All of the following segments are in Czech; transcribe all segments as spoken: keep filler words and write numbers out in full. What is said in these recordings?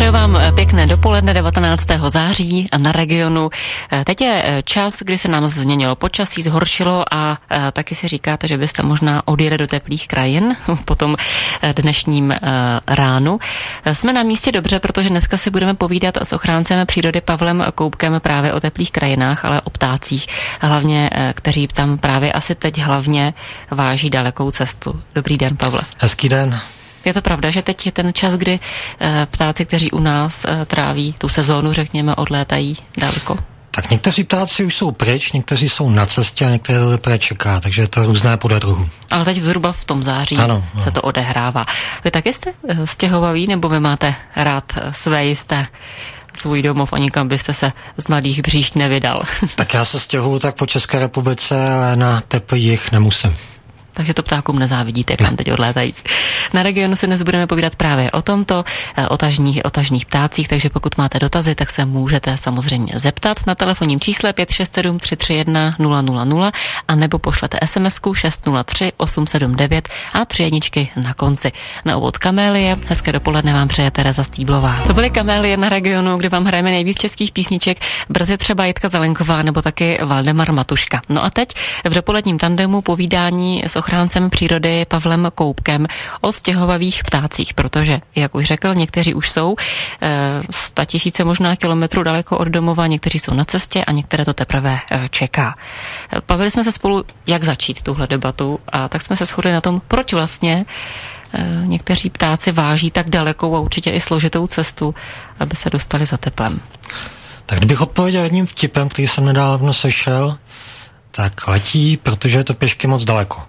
Přeju vám pěkné dopoledne devatenáctého září na Regionu. Teď je čas, kdy se nám změnilo počasí, zhoršilo a taky si říkáte, že byste možná odjeli do teplých krajin po tom dnešním ránu. Jsme na místě dobře, protože dneska si budeme povídat s ochráncem přírody Pavlem Koubkem právě o teplých krajinách, ale o ptácích, hlavně kteří tam právě asi teď hlavně váží dalekou cestu. Dobrý den, Pavle. Hezký den. Je to pravda, že teď je ten čas, kdy ptáci, kteří u nás tráví tu sezónu, řekněme, odlétají daleko? Tak někteří ptáci už jsou pryč, někteří jsou na cestě a některé teprve čeká, takže je to různé podle druhu. Ale teď zhruba v tom září ano, se ano. to odehrává. Vy taky jste stěhovaví, nebo vy máte rád své jisté svůj domov a nikam byste se z Mladých Bříšť nevydal? Tak já se stěhuju tak po České republice, ale na teplý jih nemusím. Takže to ptákům nezávidíte, jak tam teď odlétají. Na Regionu si dnes budeme povídat právě o tomto, o tažních, o tažních ptácích, takže pokud máte dotazy, tak se můžete samozřejmě zeptat na telefonním čísle pět šest sedm tři tři jedna nula nula nula a nebo pošlete SMSku šest nula tři osm sedm devět a tři jedničky na konci. Na úvod Kamélie, hezké dopoledne vám přeje Tereza Stýblová. To byly Kamélie na Regionu, kde vám hrajeme nejvíc českých písniček, brzy třeba Jitka Zelenková nebo taky Valdemar Matuška. No a teď v dopoledním tandemu povídání s ochráncem přírody Pavlem Koubkem o stěhovavých ptácích, protože, jak už řekl, někteří už jsou e, statisíce možná kilometrů daleko od domova, někteří jsou na cestě a některé to teprve e, čeká. Bavili jsme se spolu, jak začít tuhle debatu a tak jsme se shodli na tom, proč vlastně e, někteří ptáci váží tak dalekou a určitě i složitou cestu, aby se dostali za teplem. Tak kdybych odpověděl jedním vtipem, který jsem nedávno sešel, tak letí, protože je to pěšky moc daleko.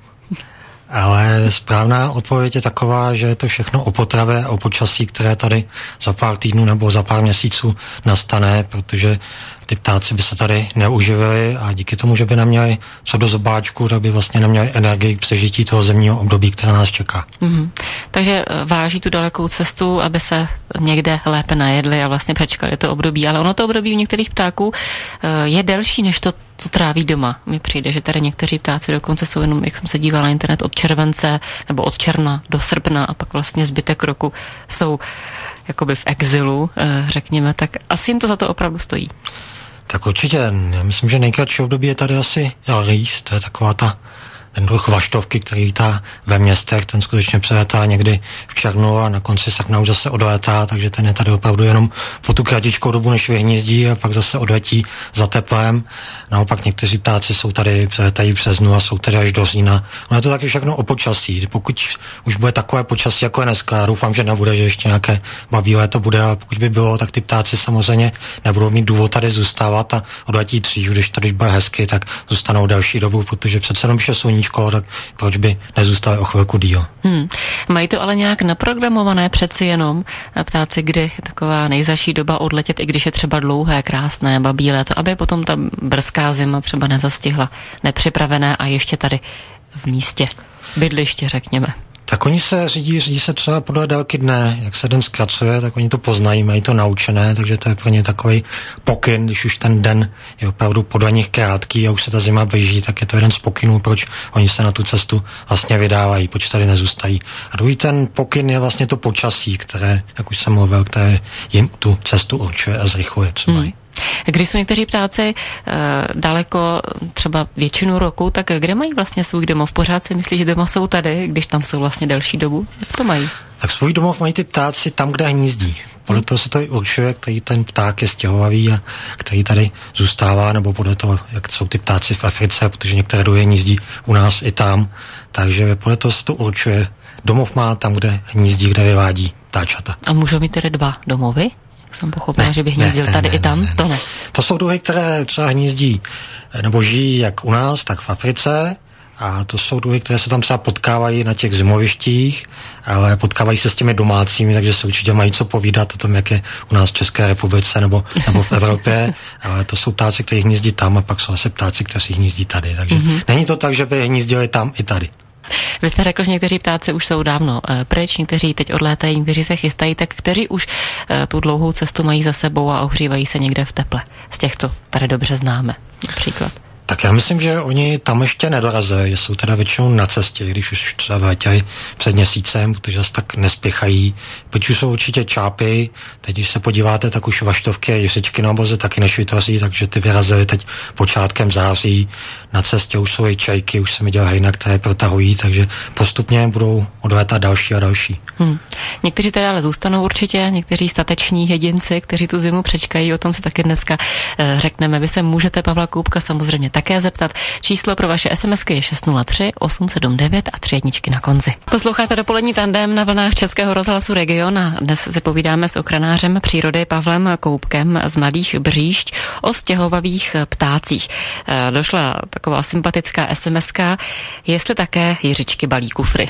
Ale správná odpověď je taková, že je to všechno o potravě a o počasí, které tady za pár týdnů nebo za pár měsíců nastane, protože ty ptáci by se tady neuživili a díky tomu, že by neměli co do zobáčku, tak by vlastně neměli energii k přežití toho zimního období, které nás čeká. Mm-hmm. Takže váží tu dalekou cestu, aby se někde lépe najedli a vlastně přečkali to období. Ale ono to období u některých ptáků je delší, než to, co tráví doma. Mi přijde, že tady někteří ptáci dokonce jsou jenom, jak jsem se dívala na internet, od července nebo od června do srpna a pak vlastně zbytek roku jsou jakoby v exilu, řekněme, tak asi jim to za to opravdu stojí. Tak určitě, já myslím, že nejkratší období je tady asi rýs, to je taková ta, ten druh vaštovky, který vítá ve městech, ten skutečně přelétá někdy v červnu a na konci srpna už zase odlétá, takže ten je tady opravdu jenom po tu kratičkou dobu, než vyhnízdí a pak zase odletí za teplem. Naopak někteří ptáci jsou tady, přelétají v březnu a jsou tady až do října. Ono je to taky všechno o počasí. Pokud už bude takové počasí, jako je dneska, já doufám, že nebude, že ještě nějaké babí léto bude, ale pokud by bylo, tak ty ptáci samozřejmě nebudou mít důvod tady zůstávat a odletí dřív, když to když bude hezky, tak zůstanou další dobu, protože přece jenom je sluníčko, tak proč by nezůstali o chvilku díl. Hmm. Mají to ale nějak naprogramované přeci jenom ptáci, kdy taková nejzazší doba odletět, i když je třeba dlouhé, krásné, babí léto, aby potom ta brzká zima třeba nezastihla nepřipravené a ještě tady v místě, bydliště, řekněme. Tak oni se řídí, řídí se třeba podle délky dne, jak se den zkracuje, tak oni to poznají, mají to naučené, takže to je pro ně takový pokyn, když už ten den je opravdu podle nich krátký a už se ta zima blíží, tak je to jeden z pokynů, proč oni se na tu cestu vlastně vydávají, proč tady nezůstají. A druhý ten pokyn je vlastně to počasí, které, jak už jsem mluvil, které jim tu cestu určuje a zrychluje třeba. Hmm. Když jsou někteří ptáci e, daleko třeba většinu roku, tak kde mají vlastně svůj domov? Pořád si myslí, že doma jsou tady, když tam jsou vlastně delší dobu? Jak to mají? Tak svůj domov mají ty ptáci tam, kde hnízdí. Podle toho se to i určuje, který ten pták je stěhovavý a který tady zůstává, nebo podle toho, jak jsou ty ptáci v Africe, protože některé druhy hnízdí u nás i tam. Takže podle toho se to určuje. Domov má tam, kde hnízdí, kde vyvádí ptáčata. A můžou mít tedy dva domovy? Jsem pochopila, ne, že by hnízdil ne, tady ne, i tam, ne, ne, to ne. To jsou druhy, které třeba hnízdí nebo žijí jak u nás, tak v Africe a to jsou druhy, které se tam třeba potkávají na těch zimovištích, ale potkávají se s těmi domácími, takže se určitě mají co povídat o tom, jak je u nás v České republice nebo, nebo v Evropě, ale to jsou ptáci, kteří hnízdí tam a pak jsou zase ptáci, kteří hnízdí tady, takže mm-hmm. není to tak, že by hnízdili tam i tady. Vy jste řekl, že někteří ptáci už jsou dávno pryč, někteří teď odlétají, někteří se chystají, tak kteří už tu dlouhou cestu mají za sebou a ohřívají se někde v teple. Z těchto tady dobře známe například. Tak já myslím, že oni tam ještě nedorazili, že jsou teda většinou na cestě, když už třeba vrátili před měsícem, protože zase tak nespěchají. Protože jsou určitě čápy, teď když se podíváte, tak už vaštovky a jeřičky na oboze taky nešvitoří, takže ty vyrazily teď počátkem září. Na cestě už jsou i čajky, už jsem viděl hejna, které protahují, takže postupně budou odlétat další a další. Hmm. Někteří teda ale zůstanou určitě, někteří stateční jedinci, kteří tu zimu přečkají, o tom si taky dneska e, řekneme. Vy se můžete Pavla Koubka samozřejmě také zeptat. Číslo pro vaše SMSky je šest nula tři osm sedm devět a tři jedničky na konci. Posloucháte dopolední tandem na vlnách Českého rozhlasu Region a dnes se povídáme s ochranářem přírody Pavlem Koubkem z Mladých Bříšť o stěhovavých ptácích. E, došla taková sympatická SMSka, jestli také jiřičky balí kufry.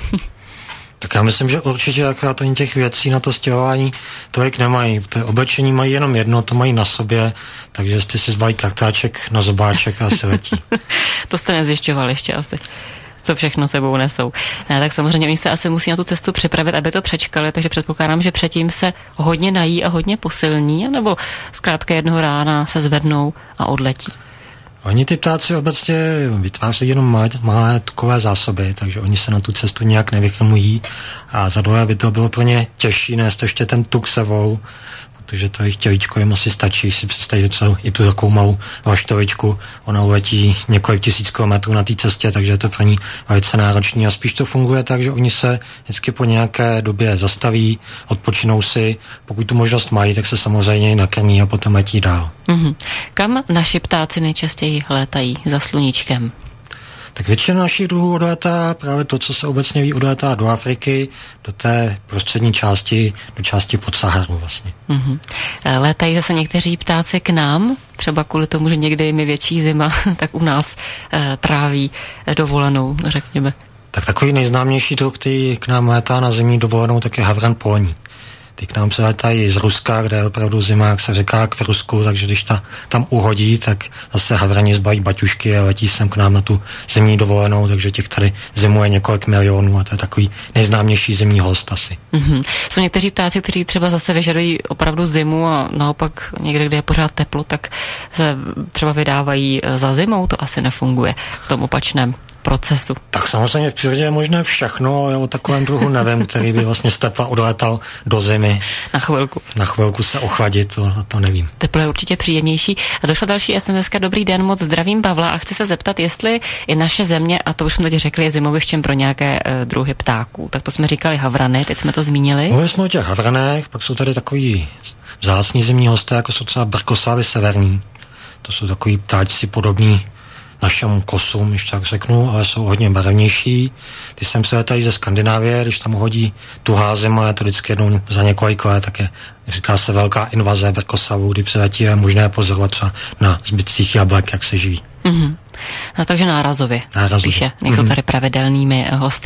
Tak já myslím, že určitě akorát oni těch věcí na to stěhování tolik nemají. To oblečení mají jenom jedno, to mají na sobě, takže jestli si zbaví kartáček na zobáček a se letí. To jste nezjišťoval ještě asi, co všechno sebou nesou. Ne, tak samozřejmě oni se asi musí na tu cestu připravit, aby to přečkali, takže předpokládám, že předtím se hodně nají a hodně posilní, nebo zkrátka jednoho rána se zvednou a odletí. Oni ty ptáci obecně vytváří jenom malé, malé tukové zásoby, takže oni se na tu cestu nějak nevychrmují a za druhé by to bylo pro ně těžší nést ještě ten tuk sebou, protože to jejich tělíčko jim asi stačí, si představíte celou i tu takovou malou vaštovičku, ona uletí několik tisíc kilometrů na té cestě, takže je to pro ní velice náročný a spíš to funguje tak, že oni se vždycky po nějaké době zastaví, odpočinou si, pokud tu možnost mají, tak se samozřejmě nakrmí a potom letí dál. Mm-hmm. Kam naši ptáci nejčastěji létají za sluníčkem? Tak většina našich druhů odlétá právě to, co se obecně ví, odlétá do Afriky, do té prostřední části, do části pod Saharu vlastně. Mm-hmm. Létají zase někteří ptáci k nám, třeba kvůli tomu, že někdy jim je větší zima, tak u nás e, tráví dovolenou, řekněme. Tak takový nejznámější druh, který k nám létá na zimní dovolenou, tak je havran polní. Ty k nám přilétají z Ruska, kde je opravdu zima, jak se říká, k Rusku, takže když ta tam uhodí, tak zase havrani zbaví baťušky a letí sem k nám na tu zimní dovolenou, takže těch tady zimuje několik milionů a to je takový nejznámější zimní host asi. Mm-hmm. Jsou někteří ptáci, kteří třeba zase vyžadují opravdu zimu a naopak někde, kde je pořád teplo, tak se třeba vydávají za zimou, to asi nefunguje v tom opačném procesu. Tak samozřejmě v přírodě je možné všechno, ale o takovém druhu nevím, který by vlastně z tepla odletal do zimy. Na chvilku. Na chvilku se ochladit, to, to nevím. Teplo je určitě příjemnější. A došla další SMSka. Dobrý den, moc zdravím Pavla a chci se zeptat, jestli i naše země, a to už jsme teď řekli, je zimovištěm pro nějaké e, druhy ptáků. Tak to jsme říkali havrany, teď jsme to zmínili. Mluvili jsme o těch havranech, pak jsou tady takový vzácní zimní hosté, jako jsou třeba brkosávy severní. To jsou takový ptáčci podobní našemu kosům, když tak řeknu, ale jsou hodně barevnější. Ty sem se letají ze Skandinávie, když tam hodí tuhá zima, je to vždycky jednou za několik let, tak je, říká se velká invaze brkosavů, kdy přiletí je možné pozorovat třeba na zbytcích jablek, jak se živí. Mm-hmm. No, takže nárazově, nárazově. Spíše, nejsou mm-hmm. tady pravidelnými hosty.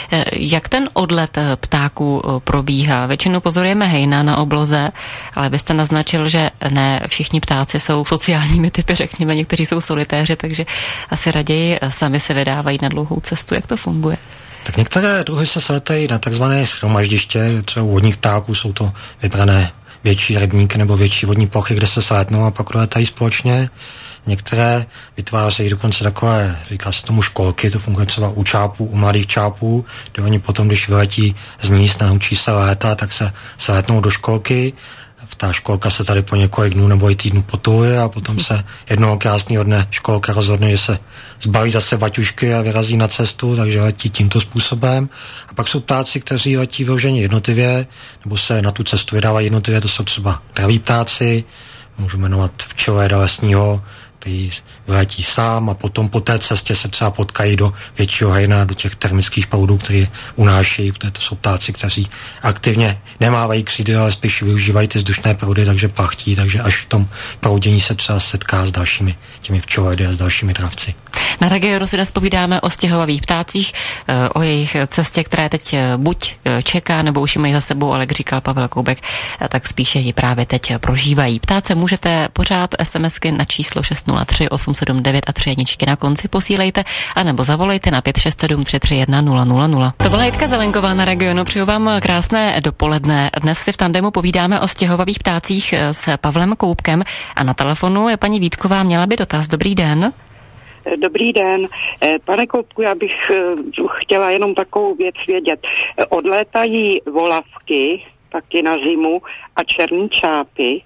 Jak ten odlet ptáků probíhá? Většinou pozorujeme hejna na obloze, ale byste naznačil, že ne všichni ptáci jsou sociálními typy, řekněme, někteří jsou solitéři, takže asi raději sami se vydávají na dlouhou cestu. Jak to funguje? Tak některé druhy se sletají na takzvané shromaždiště, třeba u vodních ptáků jsou to vybrané větší rybníky nebo větší vodní plochy, kde se slétnou a pak létají společně. Některé vytvářejí dokonce takové, říká se tomu školky, to funguje třeba u čápů, u mladých čápů, kde oni potom, když vyletí z nízd, naučí se létat, tak se slétnou do školky. Ta školka se tady po několik dnů nebo i týdnů potuje a potom se jednoho krásného dne školka rozhodne, že se zbaví zase baťušky a vyrazí na cestu, takže letí tímto způsobem. A pak jsou ptáci, kteří letí vyloženě jednotlivě, nebo se na tu cestu vydávají jednotlivě, to jsou třeba draví ptáci, můžu jmenovat včeleda lesního, který vyletí sám a potom po té cestě se třeba potkají do většího hejna, do těch termických proudů, které unášejí, protože to jsou ptáci, kteří aktivně nemávají křídla, ale spíš využívají ty vzdušné proudy, takže plachtí, takže až v tom proudění se třeba setká s dalšími těmi včeledy a s dalšími dravci. Na Regionu si dnes povídáme o stěhovavých ptácích, o jejich cestě, která teď buď čeká, nebo už ji mají za sebou, ale jak říkal Pavel Koubek, tak spíše ji právě teď prožívají. Ptát se můžete pořád SMSky na číslo šest nula tři osm sedm devět a tři jedničky na konci posílejte, anebo zavolejte na pět šest sedm tři tři jedna nula nula nula. To byla Jitka Zelenková na Regionu, přeju vám krásné dopoledne. Dnes si v tandemu povídáme o stěhovavých ptácích s Pavlem Koubkem a na telefonu je paní Vítková, měla by dotaz. Dobrý den. Dobrý den. Pane Koubku, já bych chtěla jenom takovou věc vědět. Odlétají volavky taky na zimu a černý čápy,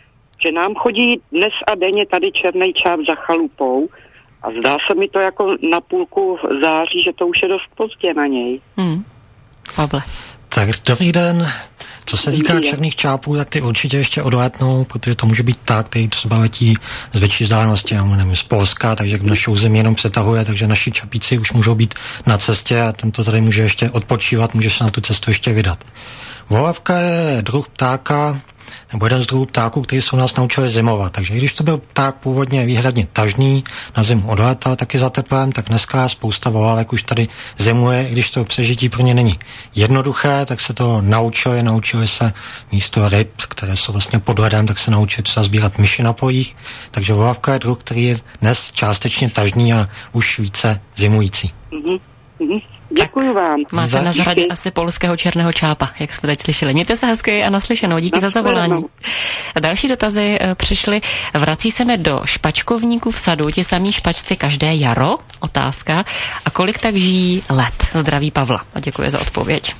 že nám chodí dnes a denně tady černý čáp za chalupou a zdá se mi to jako na půlku září, že to už je dost pozdě na něj. Hmm. Fable. Tak dobrý den. Co se týká černých čápů, tak ty určitě ještě odlétnou, protože to může být tak, který třeba letí z větší vzdálenosti, já nevím, z Polska, takže v naší území jenom přetahuje, takže naši čapíci už můžou být na cestě a tento tady může ještě odpočívat, může se na tu cestu ještě vydat. Volavka je druh ptáka, nebo jeden z druhů ptáků, který jsou nás naučili zimovat. Takže i když to byl pták původně výhradně tažný, na zimu odlétal taky za teplem, tak dneska spousta volavek už tady zimuje, i když to přežití pro ně není jednoduché, tak se to naučili, naučili se místo ryb, které jsou vlastně pod ledem, tak se naučili třeba sbírat myši na polích. Takže volavka je druh, který je dnes částečně tažný a už více zimující. Mm-hmm. Mm-hmm. Děkuji vám. Máte na zahradě asi polského černého čápa, jak jsme teď slyšeli. Mějte se hezky a naslyšenou. Díky za zavolání. A další dotazy přišly. Vrací se mi do špačkovníků v sadu ti samý špačci každé jaro? Otázka. A kolik tak žijí let? Zdraví Pavla. A děkuji za odpověď.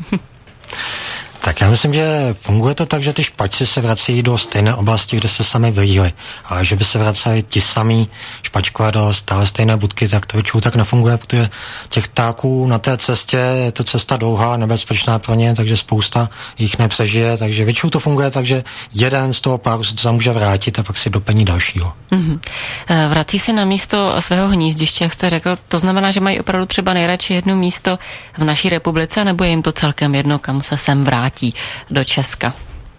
Tak já myslím, že funguje to tak, že ty špačci se vrací do stejné oblasti, kde se sami vyjíli. Ale že by se vraceli ti samí špačkové do stále stejné budky, tak to většinou tak nefunguje, protože těch ptáků na té cestě je to cesta dlouhá, nebezpečná pro ně, takže spousta jich nepřežije, takže většinou to funguje tak, že jeden z toho páru se to může vrátit a pak si doplní dalšího. Mm-hmm. Vrací se na místo svého hnízdiště, jak jste řekl, to znamená, že mají opravdu třeba nejradši jedno místo v naší republice, nebo je jim to celkem jedno, kam se sem vrátí do Česka?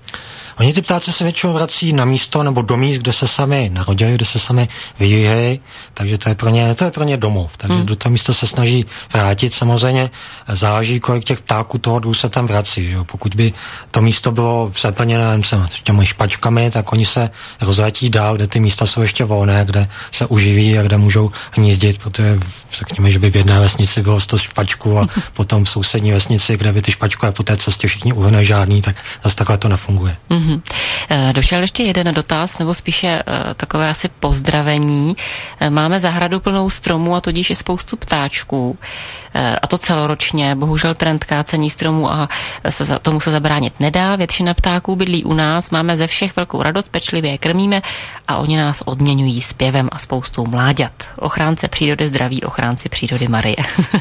Oni ty ptáci se většinou vrací na místo nebo do míst, kde se sami narodili, kde se sami vyjíhají, takže to je pro ně, to je pro ně domov. Takže hmm. do toho místa se snaží vrátit. Samozřejmě záleží, kolik těch ptáků toho druhu se tam vrací. Že? Pokud by to místo bylo přeplněné těmi špačkami, tak oni se rozletí dál, kde ty místa jsou ještě volné, kde se uživí a kde můžou hnízdit, protože řekněme, že by v jedné vesnici bylo sto špačků a potom v sousední vesnici, kde by ty špačkové po té cestě všichni uhyne žádný, tak zase takhle to nefunguje. Mm-hmm. Došel ještě jeden dotaz, nebo spíše uh, takové asi pozdravení. Máme zahradu plnou stromů a tudíž i spoustu ptáčků. Uh, a to celoročně. Bohužel trend kácení stromů a se, tomu se zabránit nedá. Většina ptáků bydlí u nás. Máme ze všech velkou radost, pečlivě je krmíme a oni nás odměňují zpěvem a spoustou mláďat. Ochránce přírody zdraví, ochránci přírody Marie.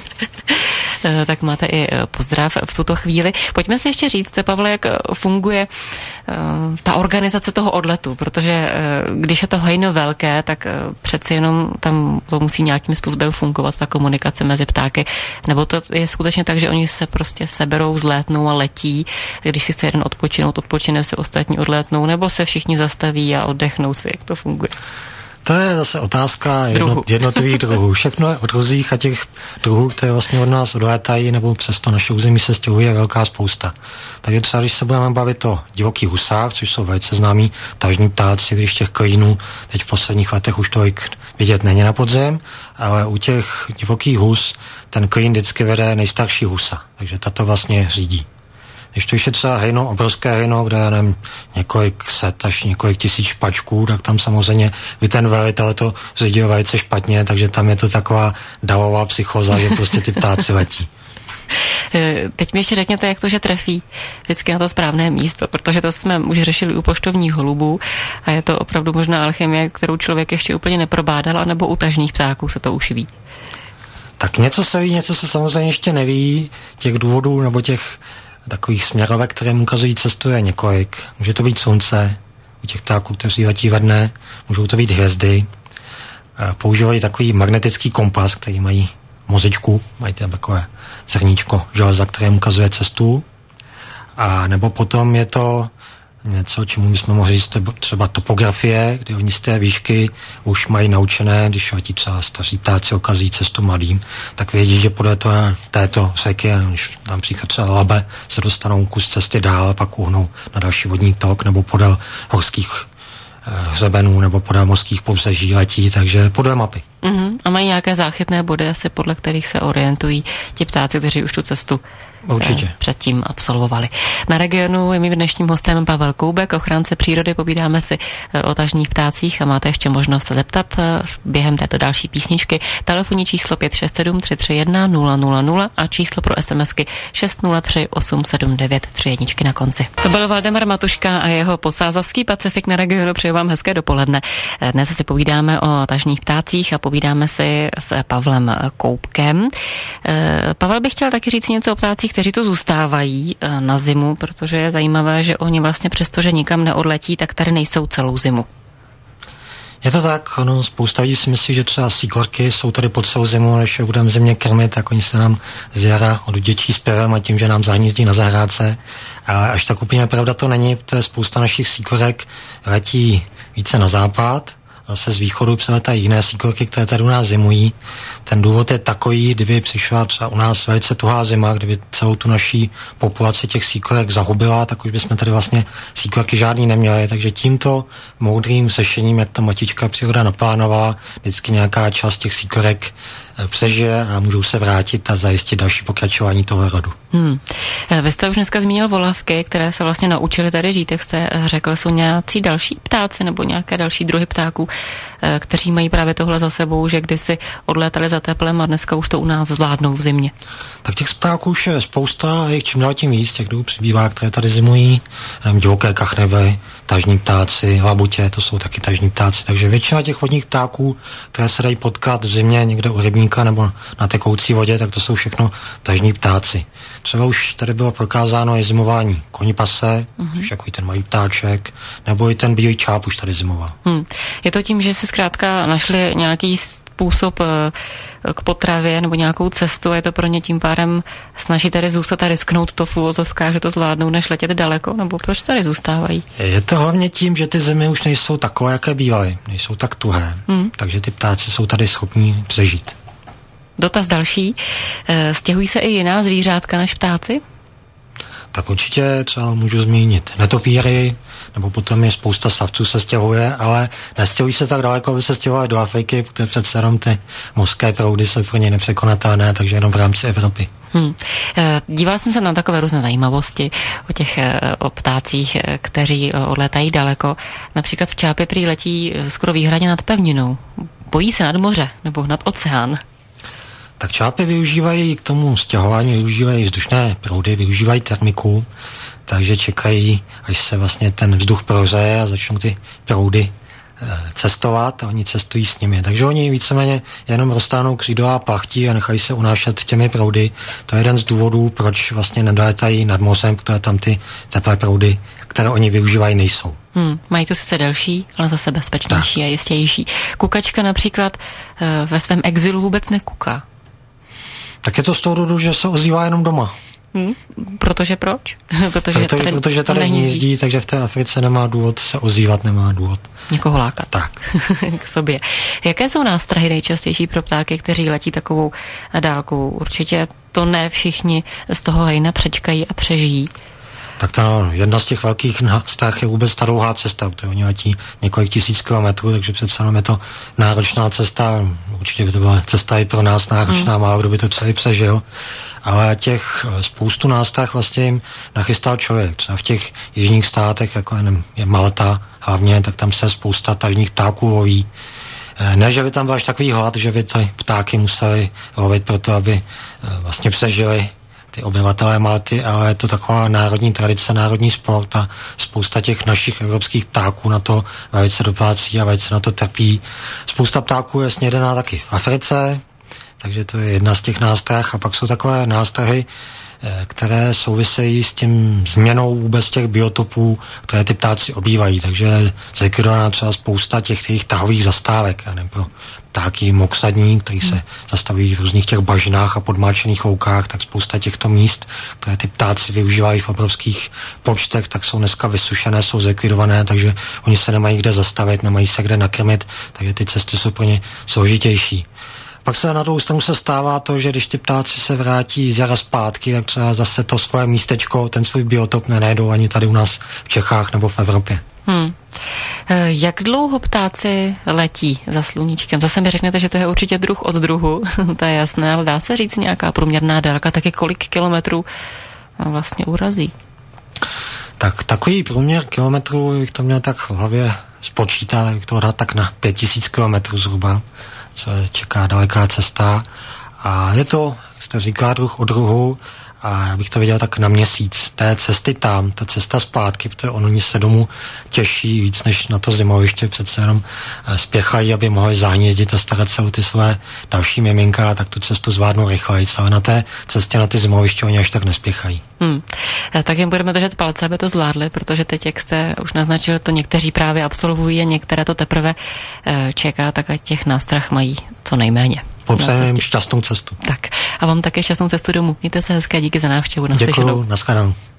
Tak máte i pozdrav v tuto chvíli. Pojďme si ještě říct, Pavle, jak funguje ta organizace toho odletu, protože když je to hejno velké, tak přeci jenom tam to musí nějakým způsobem fungovat, ta komunikace mezi ptáky. Nebo to je skutečně tak, že oni se prostě seberou, zlétnou a letí, když si chce jeden odpočinout, odpočine se, ostatní odlétnou, nebo se všichni zastaví a oddechnou si, jak to funguje? To je zase otázka jedno, jednotlivých druhů. Všechno je o druzích a těch druhů, které vlastně od nás odlétají, nebo přesto naše území se stěhuje, je velká spousta. Takže třeba, když se budeme bavit o divokých husách, což jsou velice známí tažní ptáci, když těch klínů teď v posledních letech už tolik vidět není na podzem, ale u těch divokých hus ten klín vždycky vede nejstarší husa, takže tato vlastně řídí. Když to je třeba hejno, obrovské hejno, kde já nevím, několik set až několik tisíc špačků, tak tam samozřejmě by ten velitel to řídil velice špatně, takže tam je to taková davová psychoza, že prostě ty ptáci letí. Teď mi ještě řekněte, jak to, že trefí vždycky na to správné místo, protože to jsme už řešili u poštovních holubů a je to opravdu možná alchymie, kterou člověk ještě úplně neprobádal, anebo u tažních ptáků se to už ví. Tak něco se ví, něco se samozřejmě ještě neví, těch důvodů nebo těch takových směrovek, které mu ukazují cestu, je několik. Může to být slunce, u těch ptáků, kteří letí ve dne, můžou to být hvězdy. Používají takový magnetický kompas, který mají mozičku, mají tam takové zrníčko železa, které mu ukazuje cestu. A nebo potom je to něco, čemu bychom mohli říct třeba topografie, kdy oni z té výšky už mají naučené, když letí třeba staří ptáci okazují cestu mladým, tak vědí, že podle toho, této řeky, například třeba Labe, se dostanou kus cesty dál a pak uhnou na další vodní tok nebo podél horských hřebenů nebo podél mořských pobřeží letí, takže podle mapy. Mm-hmm. A mají nějaké záchytné body, asi podle kterých se orientují ti ptáci, kteří už tu cestu Určitě. Eh, předtím absolvovali. Na Regionu je mým dnešním hostem Pavel Koubek, ochránce přírody. Povídáme si o tažních ptácích a máte ještě možnost se zeptat během této další písničky. Telefonní číslo pět šest sedm tři tři jedna nula nula nula a číslo pro SMSky šest nula tři osm sedm devět tři jedničky na konci. To byl Valdemar Matuška a jeho Posázavský Pacifik na Regionu. Přeju vám hezké dopoledne. Dnes si povídáme o tažních ptácích a povídáme si s Pavlem Koubkem. Pavel by chtěl taky říct něco o ptácích, kteří tu zůstávají na zimu, protože je zajímavé, že oni vlastně přesto, že nikam neodletí, tak tady nejsou celou zimu. Je to tak, ono, spousta lidí si myslí, že třeba síkorky jsou tady po celou zimu, než je budeme zimě krmit, tak oni se nám z jara odděčí zpěvem a tím, že nám zahnízdí na zahrádce. Ale až tak úplně pravda to není, protože spousta našich síkorek letí více na západ, zase z východu přeletají jiné síkorky, které tady u nás zimují. Ten důvod je takový, kdyby přišla třeba u nás velice tuhá zima, kdyby celou tu naší populaci těch síkorek zahubila, tak už bychom tady vlastně síkorky žádný neměli. Takže tímto moudrým řešením, jak ta matička příroda naplánovala, vždycky nějaká část těch síkorek přežije a můžou se vrátit a zajistit další pokračování toho rodu. Hmm. Vy jste už dneska zmínil volavky, které se vlastně naučili tady žít, jak jste řekl, jsou nějací další ptáci nebo nějaké další druhy ptáků, kteří mají právě tohle za sebou, že kdysi odlétali za teplem a dneska už to u nás zvládnou v zimě. Tak těch ptáků už je spousta, jich čím dál tím víc, těch druhů přibývá, které tady zimují, divoké kachnevy, tažní ptáci, labutě, to jsou taky tažní ptáci, takže většina těch vodních ptáků, které se dají potkat v zimě někde u rybníka nebo na tekoucí vodě, tak to jsou všechno tažní ptáci. Třeba už tady bylo prokázáno je zimování konipase, mm-hmm. což jako i ten malý ptáček, nebo i ten bílý čáp už tady zimoval. Hmm. Je to tím, že si zkrátka našli nějaký způsob k potravě nebo nějakou cestu, je to pro ně tím pádem snaží tady zůstat a risknout to v uvozovkách, že to zvládnou, než letět daleko, nebo proč tady zůstávají? Je to hlavně tím, že ty zimy už nejsou takové, jaké bývaly, nejsou tak tuhé, hmm. takže ty ptáci jsou tady schopní přežít. Dotaz další. Stěhují se i jiná zvířátka než ptáci? Tak určitě třeba můžu zmínit netopíry, nebo potom je spousta savců se stěhuje, ale nestěhují se tak daleko, aby se stěhovali do Afriky, protože přece jenom ty mořské proudy jsou pro ně nepřekonatelné, takže jenom v rámci Evropy. Hmm. Díval jsem se na takové různé zajímavosti o těch o ptácích, kteří odlétají daleko. Například čápy prý letí skoro výhradně nad pevninou. Bojí se nad moře nebo nad oceán. Tak čápy využívají k tomu stěhování, využívají vzdušné proudy, využívají termiku, takže čekají, až se vlastně ten vzduch prohřeje a začnou ty proudy cestovat a oni cestují s nimi. Takže oni víceméně jenom roztáhnou křídla a plachtí a nechají se unášet těmi proudy. To je jeden z důvodů, proč vlastně nedolétají nad mořem, protože tam ty teplé proudy, které oni využívají, nejsou. Hmm, mají to sice delší, ale zase bezpečnější tak. A jistější. Kukačka například e, ve svém exilu vůbec nekuká. Tak je to z toho důvodu, že se ozývá jenom doma. Hmm, protože proč? protože, Proto, tady, protože tady hnízdí, takže v té Africe nemá důvod se ozývat, nemá důvod někoho lákat. Tak. K sobě. Jaké jsou nástrahy nejčastější pro ptáky, kteří letí takovou dálku? Určitě to ne všichni z toho hejna přečkají a přežijí. Tak ta jedna z těch velkých nástrah je vůbec ta dlouhá cesta, protože oni letí několik tisíc kilometrů, takže přece jenom je to náročná cesta, určitě by to byla cesta i pro nás náročná, mm. málo kdo by to celý přežil, ale těch spoustu nástrah vlastně jim nachystal člověk. Třeba v těch jižních státech, jako je Malta hlavně, tak tam se spousta tažních ptáků loví. Ne, že by tam byl až takový hlad, že by ty ptáky museli lovit proto, aby vlastně přežili ty obyvatelé Malty, ale je to taková národní tradice, národní sport a spousta těch našich evropských ptáků na to velice doplácí a velice na to trpí. Spousta ptáků je snědená taky v Africe, takže to je jedna z těch nástrah a pak jsou takové nástrahy, které souvisejí s tím změnou vůbec těch biotopů, které ty ptáci obývají, takže zlikvidovaná třeba spousta těch těch tahových zastávek, já nevím, pro ptáky moksadní, který se zastavují v různých těch bažinách a podmáčených loukách, tak spousta těchto míst, které ty ptáci využívají v obrovských počtech, tak jsou dneska vysušené, jsou zlikvidované, takže oni se nemají kde zastavit, nemají se kde nakrmit, takže ty cesty jsou pro ně složitější. Pak se na druhou stranu se stává to, že když ty ptáci se vrátí z jara zpátky, tak třeba zase to svoje místečko, ten svůj biotop nenajdou ani tady u nás v Čechách nebo v Evropě. Hmm. Jak dlouho ptáci letí za sluníčkem? Zase mi řeknete, že to je určitě druh od druhu, to je jasné, ale dá se říct nějaká průměrná délka, taky kolik kilometrů vlastně urazí? Tak takový průměr kilometrů, bych to měl tak v hlavě spočítat, bych to dát tak na pět tisíc kilometrů zhruba, co čeká daleká cesta. A je to, jak jste říká, druh od druhu, a já bych to viděl tak na měsíc. Té cesty tam, ta cesta zpátky, protože oni se domů těší víc než na to zimoviště, přece jenom spěchají, aby mohli zahnízdit a starat se o ty své další miminka, tak tu cestu zvládnou rychleji, ale na té cestě na ty zimoviště oni až tak nespěchají. Hmm. Tak jim budeme držet palce, aby to zvládli, protože teď, jak jste už naznačil, to někteří právě absolvují a některé to teprve čeká, tak ať těch nástrah mají co nejméně. Popřejeme jim šťastnou cestu. Tak a vám také šťastnou cestu domů. Mějte se hezké, díky za návštěvu. Děkuju, nashledanou.